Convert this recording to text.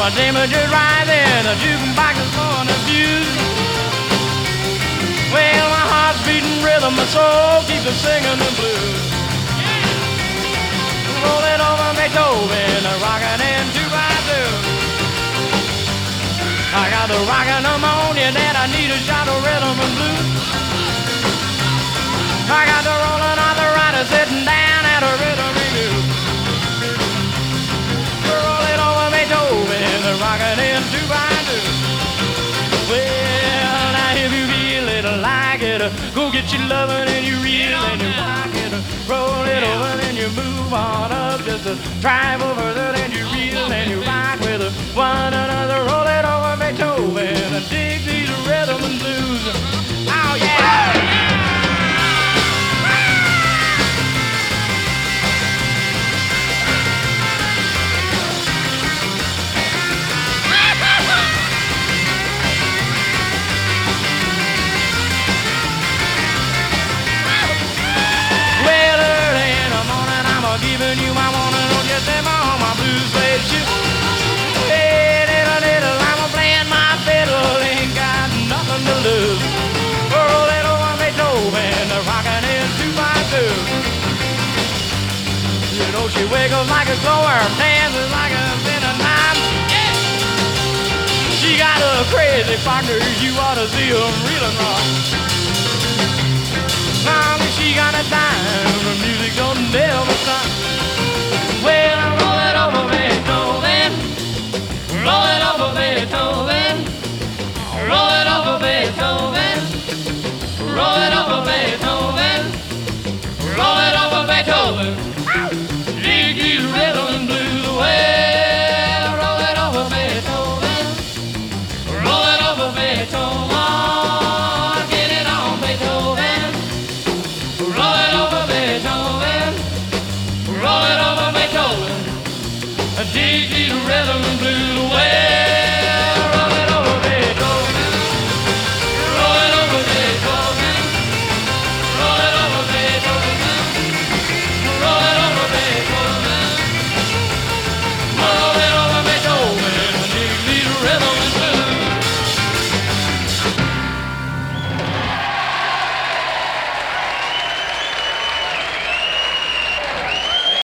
my temperature's rising, the jukebox is blowing the fuse. Well, my heart's beating rhythm, my soul keeps on singing the blues. Rolling over Beethoven, rocking in 2x2. I got the rockin' pneumonia that I need a shot of rhythm and blues. I got the rolling arthritis sitting down at a rhythm review. We're rolling over Beethoven, rockin' in 2x2. Well, now if you feel it like it, go get your lovin' and you reel and you rock it. Roll it over and you move on up just a trifle further than you reel and you rock with one another. Roll it over Beethoven and dig these rhythm and blues. Oh yeah! Well, early in the morning I'm giving you my morning on just them on my blue suede shoe. Hey, little, I'm playing my fiddle, ain't got nothing to lose. Roll it over Beethoven, rockin' in 2x2. You know she wiggles like a glower, dances like a cinema. She got a crazy partner, you ought to see her reelin' rock. Long as she got a dime, the music don't never